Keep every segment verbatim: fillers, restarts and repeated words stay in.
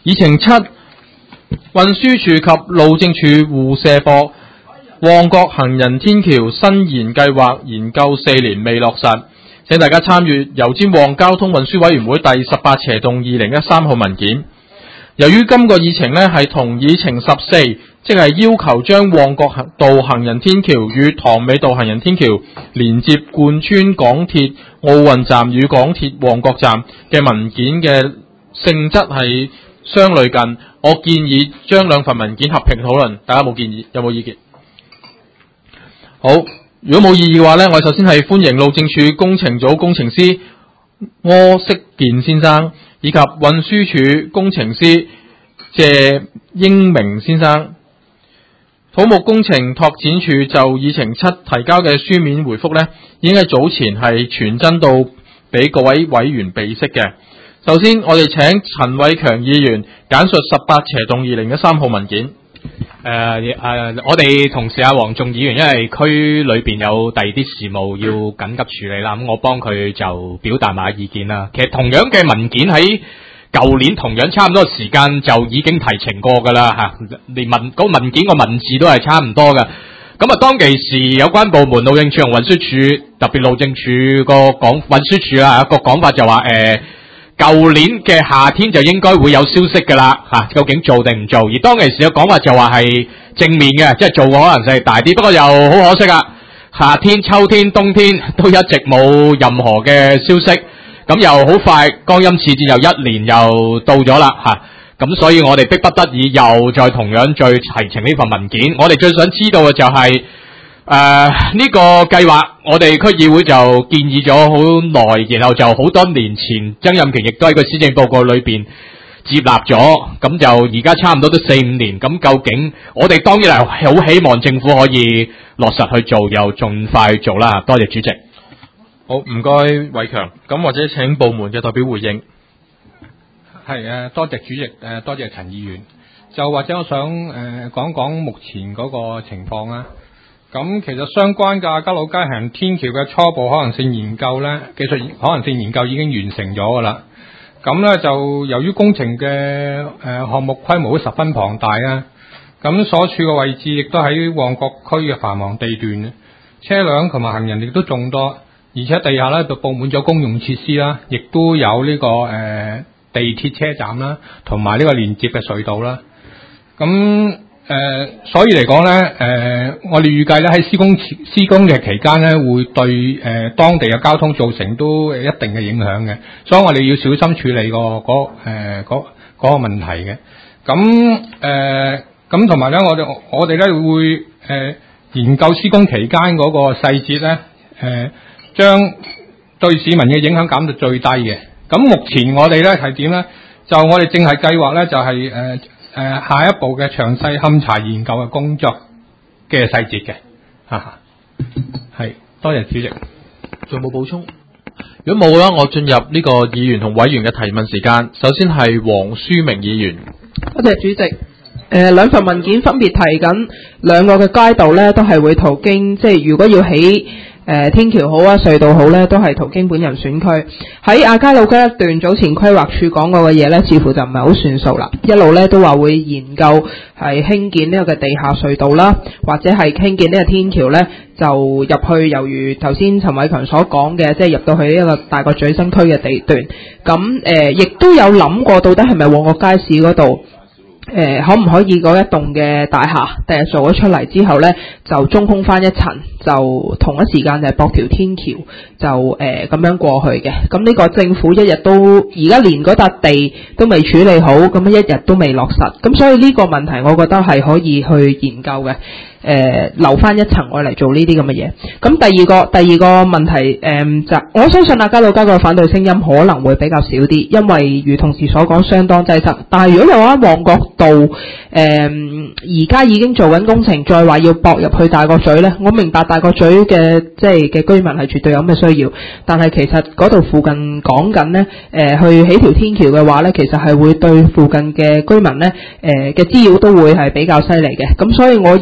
議程七，運輸署及路政署互卸膊，旺角行人天橋伸延計劃研究四年未落實，請大家參閱油尖旺交通運輸委員會第十八斜動二零一三號文件。由於今個議程呢係同議程十四，即係要求將旺角道行人天橋與塘尾道行人天橋連接貫穿港鐵奧運站與港鐵旺角站嘅文件嘅性質係相類近，我建議將兩份文件合併討論。大家冇建議，有冇意見？好，如果冇異議嘅話呢，我首先係歡迎路政署工程組工程師柯式健先生，以及運輸署工程師謝英明先生。土木工程拓展署就議程七提交嘅書面回覆呢，已經喺早前係傳真到俾各位委員備悉嘅。首先，我哋請陳偉強議員簡述十八斜動二零一三號文件。 誒誒、呃呃，我哋同事阿黃仲議員因為區裏邊有第二啲事務要緊急處理啦，咁我幫佢就表達埋意見啦。其實同樣嘅文件喺舊年同樣差唔多時間就已經提呈過噶啦嚇，連文嗰、那個、文件個文字都係差唔多嘅。咁啊，當其時有關部門路政署同運輸署，特別路政署個講運輸署啊個講法就話誒。舊年嘅夏天就應該會有消息㗎啦嚇，究竟做定唔做？而當其時嘅講法就話係正面嘅，即係做嘅可能性係大啲。不過又好可惜啊，夏天、秋天、冬天都一直冇任何嘅消息，咁又好快，光陰似箭又一年又到咗啦嚇。咁所以我哋迫不得已又再同樣再提呈呢份文件。我哋最想知道嘅就係、是。誒，呢、呃這個計劃我哋區議會就建議咗好耐，然後就好多年前曾蔭權亦都喺個施政報告裏邊接納咗，咁就而家差唔多都四五年，咁究竟我哋當然係好希望政府可以落實去做，又盡快做啦。多謝主席。 好，唔該偉強，咁或者請部門嘅代表回應。 係誒，多謝主席，誒多謝陳議員。就或者我想誒講講目前嗰個情況啦。咁其實相關嘅亞皆老街行人天橋嘅初步可能性研究咧，技術可能性研究已經完成咗㗎啦。咁咧就由於工程嘅誒、呃、項目規模都十分龐大啊，咁所處嘅位置亦都喺旺角區嘅繁忙地段，車輛同埋行人亦都眾多，而且地下咧就佈滿咗公用設施啦，亦都有呢、這個誒、呃、地鐵車站啦，同埋呢個連接嘅隧道啦。咁誒、呃，所以嚟講咧，誒、呃，我哋預計咧喺施工施工嘅期間咧，會對誒、呃、當地嘅交通造成都一定嘅影響嘅，所以我哋要小心處理、個嗰誒嗰嗰個問題嘅。咁誒，咁同埋咧，我哋我哋咧會誒、呃、研究施工期間嗰個細節咧，誒、呃，將對市民嘅影響減到最低嘅。咁目前我哋咧係點咧？就我哋正係計劃咧，就係、是、誒。呃誒、呃，下一步嘅詳細勘查研究嘅工作嘅細節嘅，哈哈，係多謝主席。 仲有冇補充？如果冇嘅話，我進入呢個議員同委員嘅提問時間。首先係黃書明議員。 多謝主席。誒、呃，兩份文件分別提緊兩個嘅街道咧，都係會途經，即係如果要起。誒、呃、天橋好啊，隧道好咧，都係途經本人選區。喺亞皆老街一段早前規劃處講過嘅嘢咧，似乎就唔係好算數啦。一路咧都話會研究係興建呢個嘅地下隧道啦，或者係興建呢個天橋咧，就入去，猶如頭先陳偉強所講嘅，即係入到去呢個大角咀新區嘅地段。咁誒，亦、呃、都有諗過，到底係咪旺角街市嗰度？誒、呃，可唔可以嗰一棟嘅大廈，第日做咗出嚟之後咧，就中空翻一層，就同一時間就係駁條天橋，就誒咁、呃、樣過去嘅。咁呢個政府一日都而家連嗰笪地都未處理好，咁一日都未落實。咁所以呢個問題，我覺得係可以去研究嘅。誒、呃、留翻一層我嚟做呢啲咁嘅嘢。咁第二個第二個問題，誒、呃、就我相信亞皆老街個反對聲音可能會比較少啲，因為如同事所講相當擠塞。但係如果你話旺角道誒而家已經做緊工程，再話要駁入去大角咀咧，我明白大角咀嘅即係嘅居民係絕對有咩需要，但係其實嗰度附近講緊咧誒去起條天橋嘅話咧，其實係會對附近嘅居民咧誒嘅滋擾都會係比較犀利嘅。咁所以我要求咧。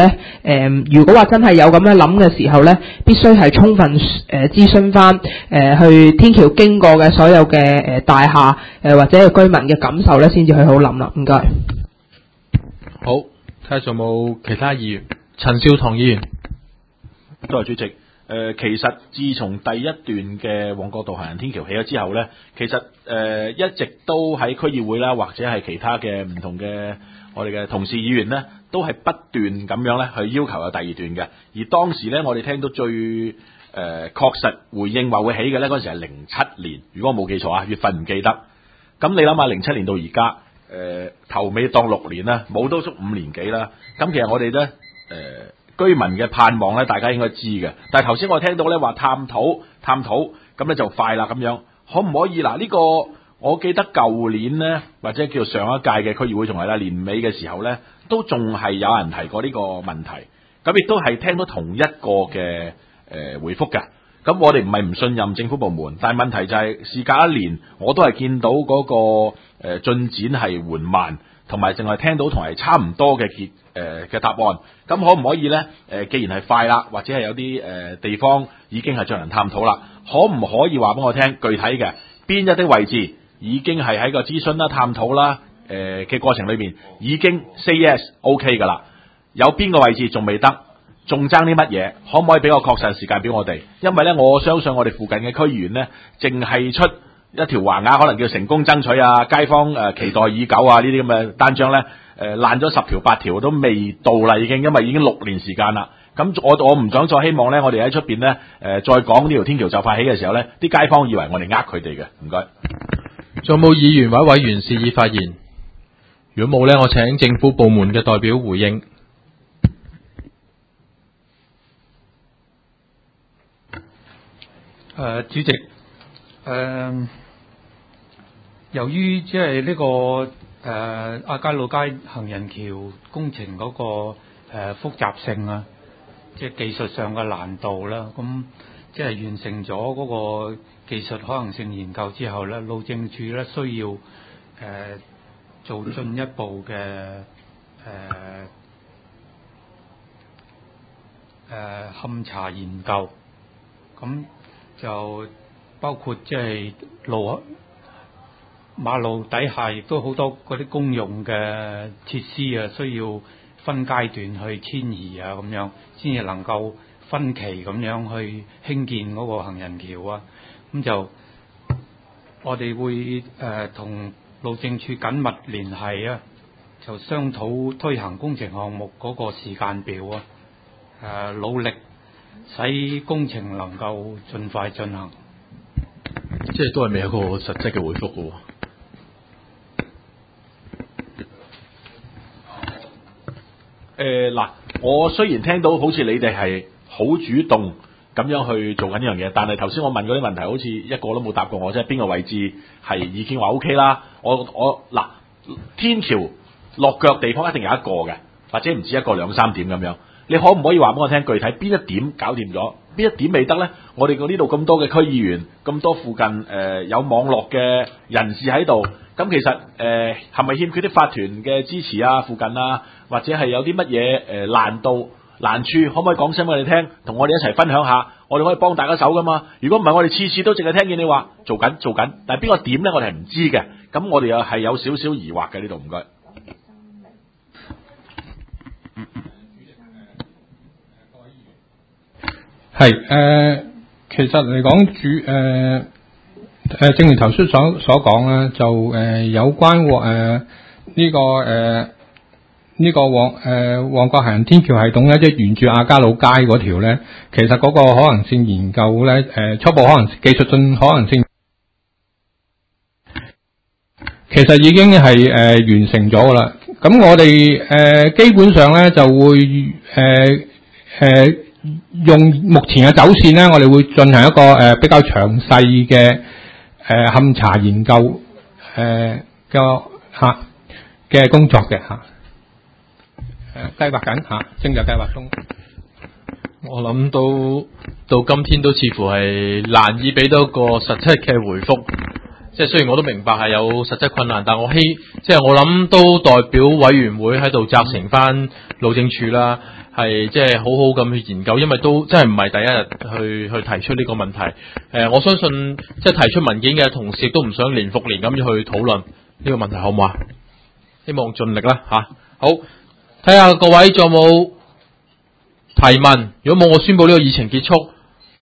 咧，誒如果話真係有咁樣諗嘅時候咧，必須係充分誒諮詢翻誒去天橋經過嘅所有嘅誒大廈誒或者係居民嘅感受咧，先至去好諗啦。唔該。 好，睇下仲有冇其他議員。陳少棠議員。 多謝主席。誒、呃，其實自從第一段嘅旺角道行人天橋起咗之後咧，其實誒、呃、一直都喺區議會啦，或者係其他嘅唔同嘅我哋嘅同事議員咧，都係不斷咁樣咧去要求有第二段嘅。而當時咧，我哋聽到最誒、呃、確實回應話會起嘅咧，嗰陣時係零七年，如果我冇記錯啊，月份唔記得。咁你諗下，零七年到而家，誒頭尾當六年啦，冇都足五年幾啦。咁其實我哋咧誒。呃居民嘅盼望咧，大家應該知嘅。但係頭先我聽到咧話探討探討，咁咧就快啦咁樣，可唔可以嗱？呢、呢個我記得舊年咧，或者叫上一屆嘅區議會仲係啦，年尾嘅時候咧，都仲係有人提過呢個問題。咁亦都係聽到同一個嘅誒、呃、回覆嘅。咁我哋唔係唔信任政府部門，但係問題就係、是、事隔一年，我都係見到嗰、那個誒、呃、進展係緩慢，同埋淨係聽到同係差唔多嘅結誒嘅、呃、答案。咁可唔可以咧？誒、呃，既然係快啦，或者係有啲誒、呃、地方已經係進行探討啦，可唔可以話俾我聽具體嘅邊一啲位置已經係喺個諮詢啦、探討啦誒嘅過程裏邊已經 say yes OK 噶啦？有邊個位置仲未得？仲爭啲乜嘢？可唔可以俾個確實時間俾我哋？因為咧，我相信我哋附近嘅區議員咧，淨係出一條橫額，可能叫成功爭取啊，街坊誒、呃、期待已久啊，呢啲咁嘅單張咧，誒爛咗十條八條都未到啦，已經，因為已經六年時間啦。咁我我唔想再希望咧，我哋喺出邊咧誒再講呢條天橋就快起嘅時候咧，啲街坊以為我哋呃佢哋嘅。唔該。 仲有冇議員或者委員示意發言？如果冇咧，我請政府部門嘅代表回應。 誒、呃，主席，誒、呃，由於即係呢個誒亞皆老街行人橋工程嗰、那個誒、呃、複雜性啊，即係技術上嘅難度啦，咁即係完成咗嗰個技術可能性研究之後咧，路政署咧需要誒、呃、做進一步嘅誒誒勘查研究，咁。就包括即係路馬路底下亦都好多嗰啲公用嘅設施啊，需要分階段去遷移啊，咁樣先至能夠分期咁樣去興建嗰個行人橋啊。咁就我哋會誒同、呃、路政署緊密聯繫啊，就商討推行工程項目嗰個時間表啊，誒、呃、努力使工程能夠盡快進行， 即係都係未有個實質嘅回覆嘅。 誒嗱、呃，我雖然聽到好似你哋係好主動咁樣去做緊呢樣嘢，但係頭先我問嗰啲問題，好似一個都冇答過我，即係邊個位置係已經話 O K 啦？我我嗱，天橋落腳地方一定有一個嘅，或者唔止一個兩三點咁樣。你可唔可以話俾我聽，具體邊一點搞掂咗，邊一點未得咧？我哋個呢度咁多嘅區議員，咁多附近誒、呃、有網絡嘅人士喺度，咁其實誒係咪欠缺啲法團嘅支持啊？附近啊，或者係有啲乜嘢誒難度難處，可唔可以講聲俾我哋聽，同我哋一齊分享下，我哋可以幫大家手噶嘛？如果唔係，我哋次次都淨係聽見你話做緊做緊，但係邊個點咧？我哋係唔知嘅，咁我哋又係有少少疑惑嘅呢度，唔該。 係誒、呃，其實嚟講主誒誒、呃，正如頭先所所講啦，就誒、呃、有關誒呢、呃這個誒呢、呃這個旺誒旺角行人天橋系統咧，即係沿住亞皆老街嗰條咧，其實嗰個可能性研究咧，誒、呃、初步可能技術性可能性，其實已經係誒、呃、完成咗噶啦。咁我哋誒、呃、基本上咧就會誒誒。呃呃用目前嘅走線咧，我哋會進行一個誒、呃、比較詳細嘅誒勘查研究誒嘅嚇嘅工作嘅嚇，誒計劃緊嚇，正在計劃中。 我諗到到今天都似乎係難以俾到一個實質嘅回覆， 即係雖然我都明白係有實質困難，但我希即係我諗都代表委員會喺度責成翻路政署啦，係即係好好咁去研究，因為都真係唔係第一日去去提出呢個問題。誒、呃，我相信即係提出文件嘅同事都唔想年復年咁去討論呢個問題，好唔好啊？希望盡力啦嚇。好，睇下各位仲有冇提問？如果冇，我宣佈呢個議程結束。